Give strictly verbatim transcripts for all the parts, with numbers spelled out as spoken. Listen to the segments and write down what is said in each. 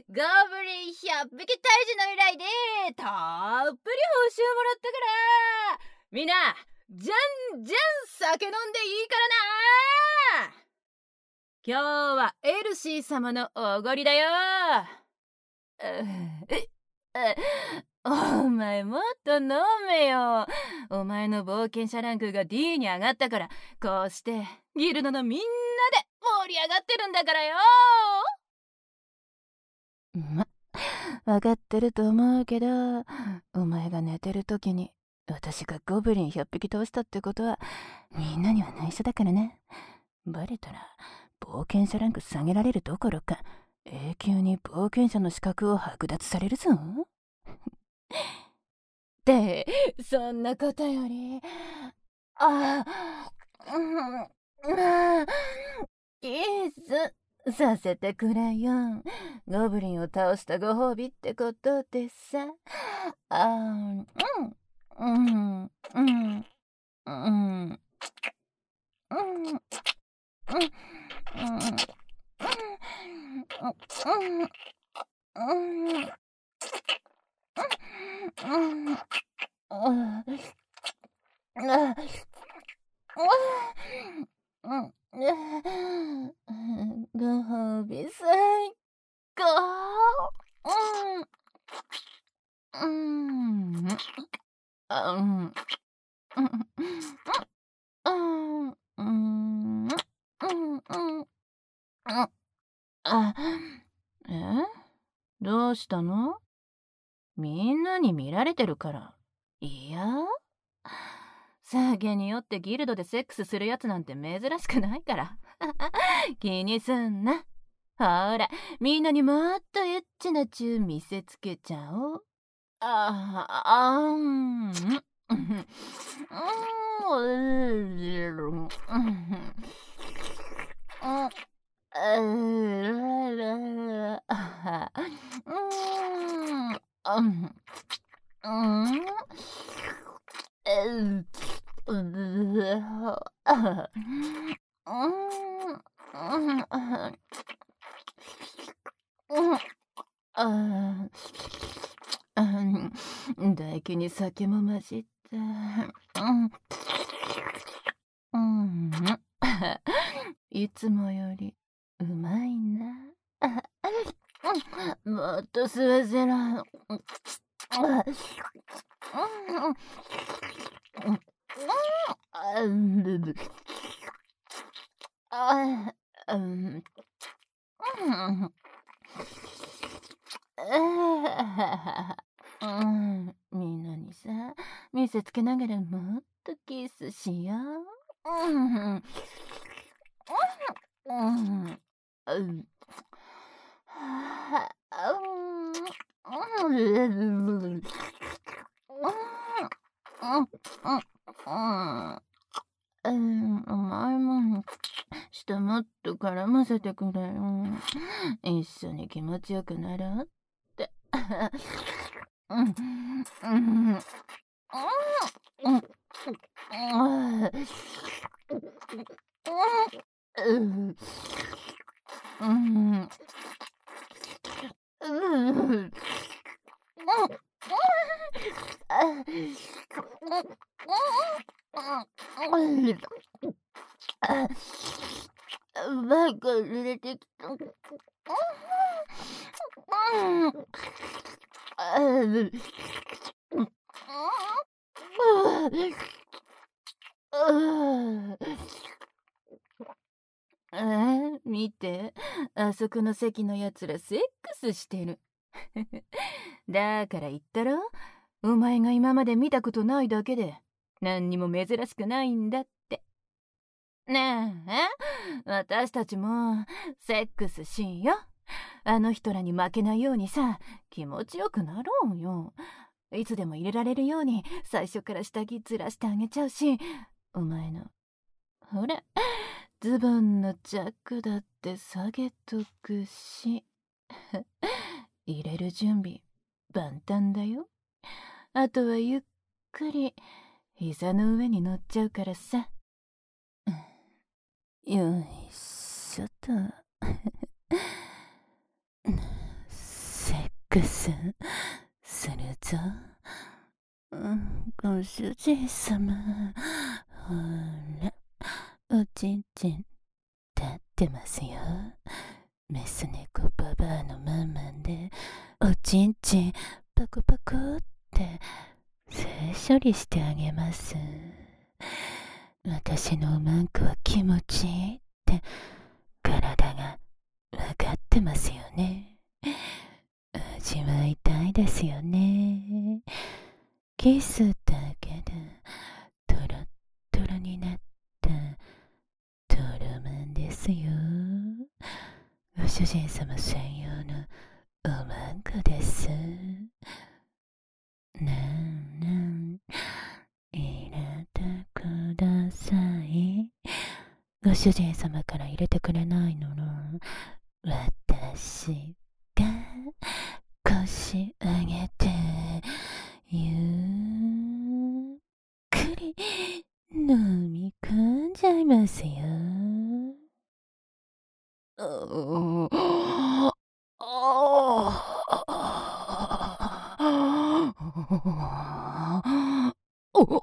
ゴブリンひゃっぴき退治の依頼でたっぷり報酬もらったからみんなじゃんじゃん酒飲んでいいからな。今日はエルシー様のおごりだよ。お前もっと飲めよ。お前の冒険者ランクが ディー に上がったからこうしてギルドのみんなで盛り上がってるんだからよ。 ま、分かってると思うけど、お前が寝てる時に私がゴブリンひゃっぴき倒したってことはみんなには内緒だからね。バレたら冒険者ランク下げられるどころか永久に冒険者の資格を剥奪されるぞ。 ってそんなことよりあうんあキスさせてくれよ。ゴブリンを倒したご褒美ってことでさ。あうんうんうんうんうんご褒美最高。うんうんうんうんあ、え？どうしたの？みんなに見られてるから。いや？酒に酔ってギルドでセックスするやつなんて珍しくないから。気にすんな。ほら、みんなにもっとエッチなチュー見せつけちゃおう。ああ、うん。唾液に酒も混じった。うん、いつもよりうまいな。もっと吸わせろ。みんなにさ見せつけながらもっとキスしよう。うんうんうんうん、お前も下もっと絡ませてくれよ。一緒に気持ちよくなろうって。うんうんうんバカ出てきた。ああ、見て、あそこの席のやつらセックスしてる。だから言ったろ、お前が今まで見たことないだけで何にも珍しくないんだって。ねえ、私たちもセックスしよう。あの人らに負けないようにさ、気持ちよくなろうよ。いつでも入れられるように最初から下着ずらしてあげちゃうし、お前のほらズボンのチャックだって下げとくし入れる準備万端だよ。あとはゆっくり膝の上に乗っちゃうからさ。よいしょとクスするぞ。うん、ご主人様、ほら、おちんちん立ってますよ。メス猫ババアのママで、おちんちんパコパコって性処理してあげます。私のおまんこは気持ちいいって体がわかってますよね。味わいたいですよね。キスだけでトロットロになったトロマンですよ。ご主人様専用のおまんこです。なんなん入れてください。ご主人様から入れてくれないのなら私が腰上げてゆっくり飲み込んじゃいますよ。おあお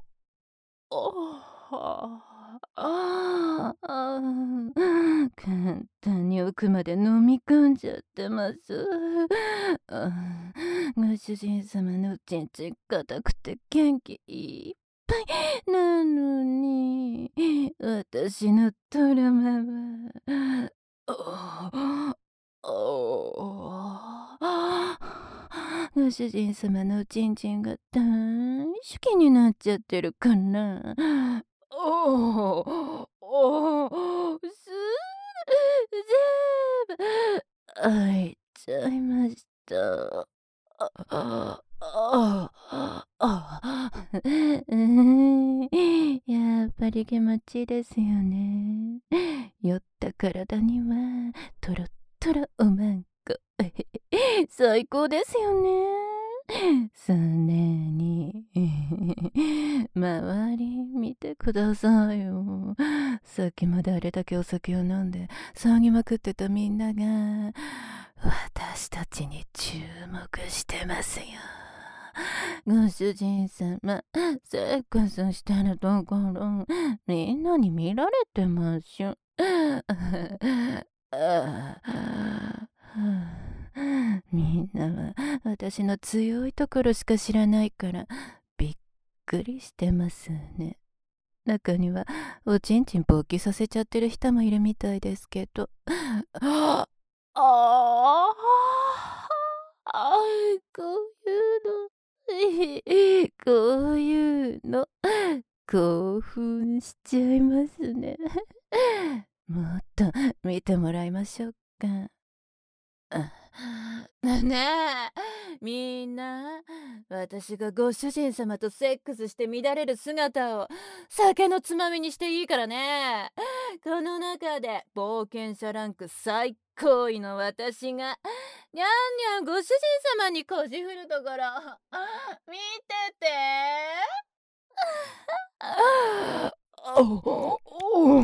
ああ、簡単に奥まで飲み込んじゃってます。あご主人様のおちんちん硬くて元気いっぱいなのに、私のトラマは、ああご主人様のおちんちんが大好きになっちゃってるかな。おお、おお、す全部開いちゃいました。あああああうん、やっぱり気持ちいいですよね。酔った体にはトロットロおまんこ最高ですよね。常に周り見てくださいよ。さっきまであれだけお酒を飲んで騒ぎまくってたみんなが私たちに注目してますよ。ご主人様、セックスしてるところみんなに見られてます。みんなは私の強いところしか知らないからびっくりしてますね。中にはおちんちん勃起させちゃってる人もいるみたいですけど。あああこういうのこういうの興奮しちゃいますね。もっと見てもらいましょうか。ねえみんな、私がご主人様とセックスして乱れる姿を酒のつまみにしていいからね。この中で冒険者ランク最高位の私がにゃんにゃんご主人様に腰振るところ見てて。おおお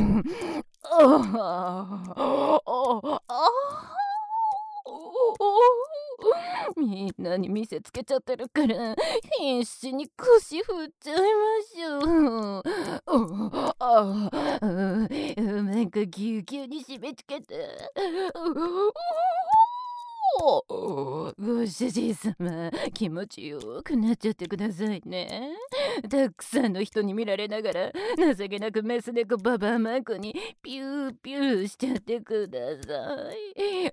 みんなに見せつけちゃってるから必死に腰振っちゃいましょう。ああ、うまくぎゅうぎゅうに締め付けて。ご主人様、気持ちよくなっちゃってくださいね。たくさんの人に見られながら情けなくメス猫ババアマンコにピューピューしちゃってください。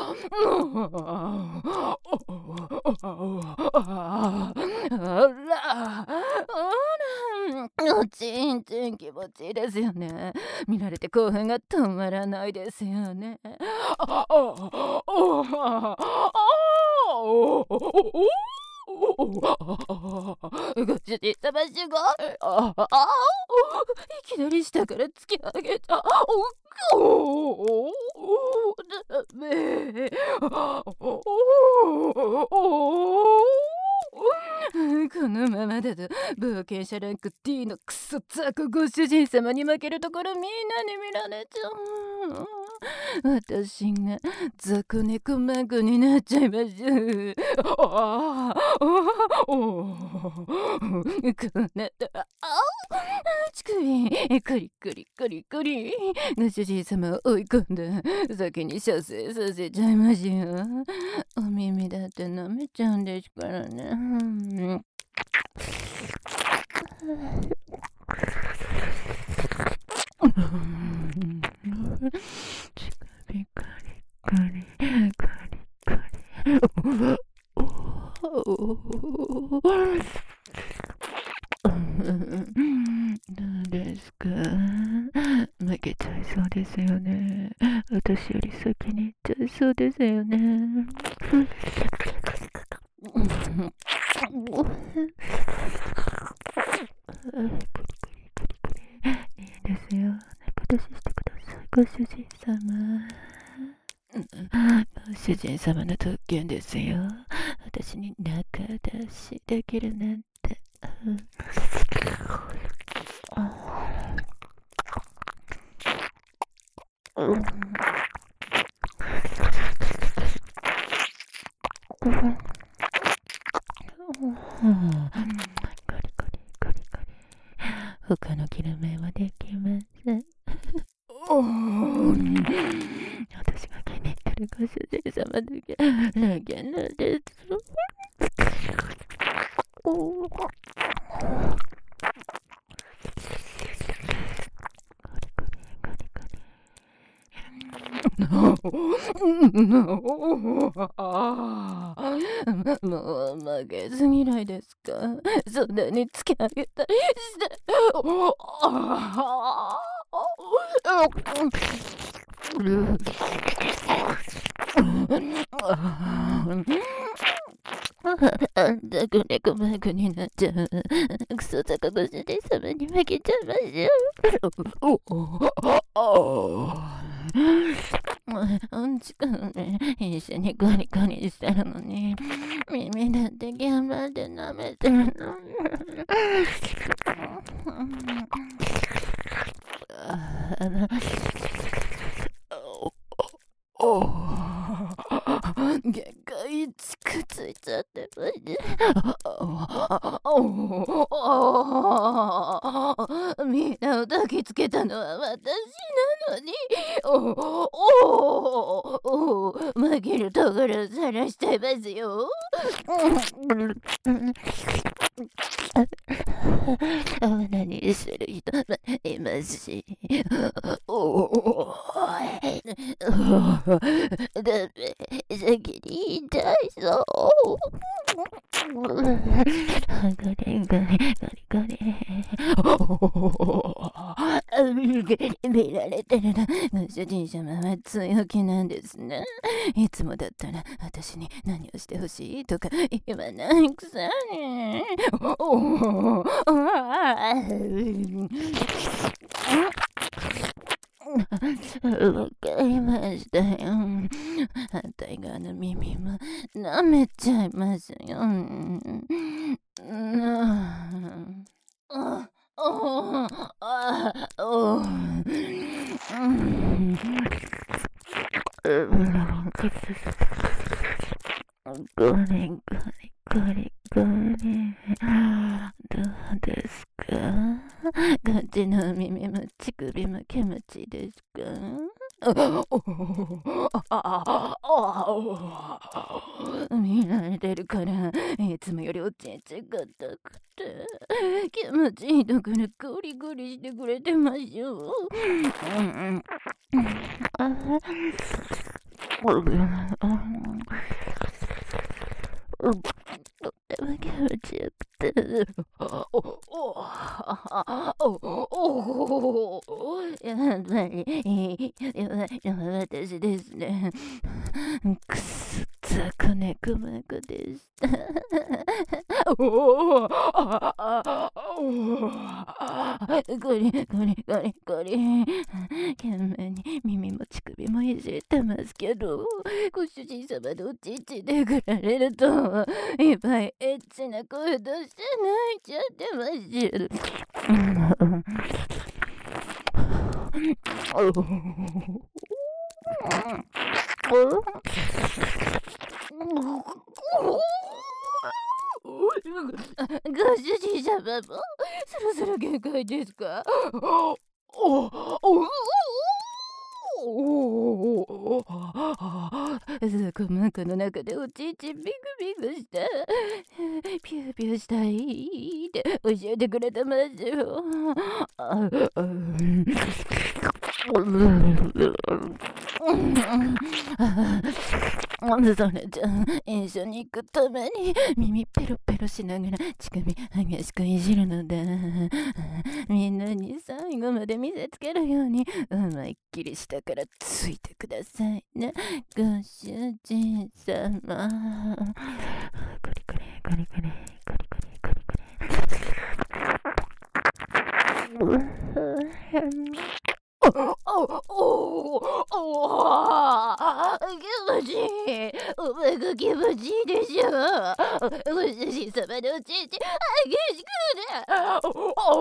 あら、おちんちん気持ちいいですよね。見られて興奮が止まらないですよね。ご主人様すごい。ああいきなり下から突き上げた。おおダメ。このままだと冒険者ランク T のクソザコご主人様に負けるところみんなに見られちゃう。 私が雑魚猫マグになっちゃいましょう。ああ、おお、こうなったら、ああ、ちくび、コリコリコリコリ、ご主人様を追い込んだ先に射精させちゃいましょう。お耳だって舐めちゃうんですからね。うんちくびコリコリコリコリ。どうですか？負けちゃいそうですよね。私より先に行っちゃいそうですよね。いいですよ。猫出ししてください、ご主人様。ご主人様の特権ですよ。私に仲出しできるなんて。コリコリコリコリ。他の切る目はできません。私が気に入ってるご主人様だけだけなんです。もう負けず嫌いですか？そんなにつけ上げたりして。ザクネコマグになっちゃう。クソザコご主人様に負けちゃいましょう。うんちくね、一緒にゴリゴリしてるのに、耳だって頑張って舐めてるのに。限界ちくついちゃってましみんなを抱きつけたのは私なのに。おお負けるところを晒しちゃいますよ。何する人もいますし。おおだめ、先に言いたいぞ。ゴリゴリゴリゴリ。見られてるな。ご主人様は強気なんですね。いつもだったら私に何をしてほしいとか言わないくせに。わかりましたよ。反対側の耳も舐めちゃいますよ。ゴリゴリゴリゴリ。どうですか？こっちの耳も乳首も気持ちいいですか？見られてるからいつもよりおちんちがたくて気持ちいいところゴリゴリしてくれてましょう。とっても気持ちよくて。やっぱり私ですね。くすざこねこまこでした。ゴリゴリゴリゴリ。懸命に耳も乳首もいじってますけど、ご主人様のおちんちでくられるといっぱいエッチな声出して泣いちゃってます。 ご主人様もそろそろ限界ですか？おおおそこマカの中でおちんちんビクビクしたピューピューしたいって教えてくれたましよ。それじゃ一緒に行くために耳ペロペロしながら乳首激しくいじるのだ。みんなに最後まで見せつけるように思いっきり下からついてくださいね、ご主人様。コリコリコリコリコリコリコリコリ。おおおお気持ちいい。お前が気持ちいいでしょ。ご主人様のおちんちん激しくね。お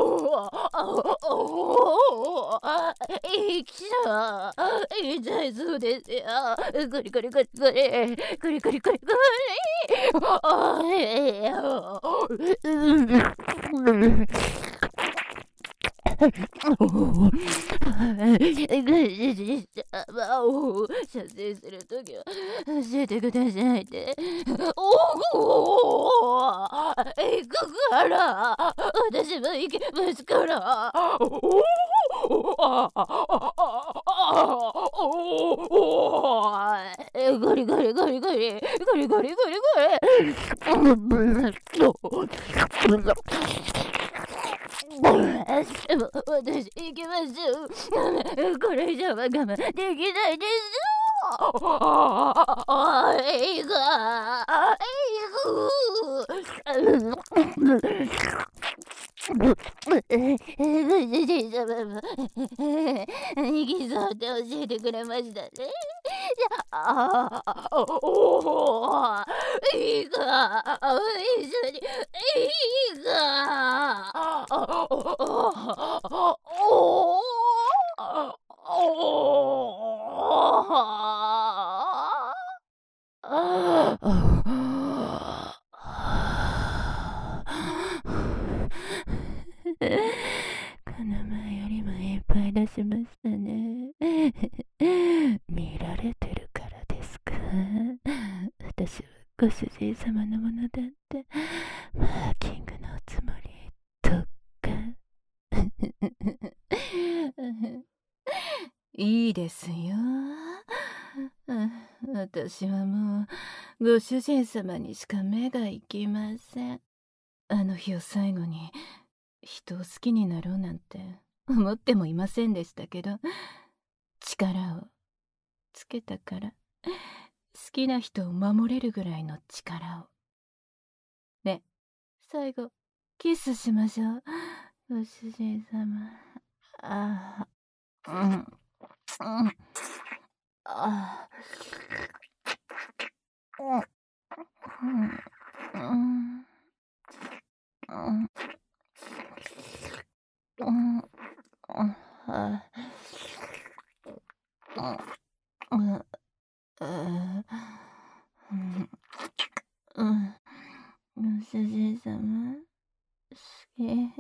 おおいいきた。痛いそうですよ。コリコリコリコリコリコリコリコリ。おいよ。射精するときは教えてくださいって。おお行くから、私も行けますから。ゴリゴリゴリゴリゴリゴリゴリゴリ。私行きましょう。これ以上は我慢できないです。いいかご主人様も行きそうって教えてくれましたね。ああ、おお、いいか、一緒にいいか。この前よりもいっぱい出しましたね。見られてるからですか？私はご主人様のものだってマーキングのおつもりとか。 いいですよ。私はもうご主人様にしか目が行きません。あの日を最後に人を好きになろうなんて思ってもいませんでしたけど、力をつけたから好きな人を守れるぐらいの力を。ね、最後キスしましょう、ご主人様。ああ、うん、うん、ああ、うん、うん、うん、うん、うん、あうん、うん、うん、ご主人様好き。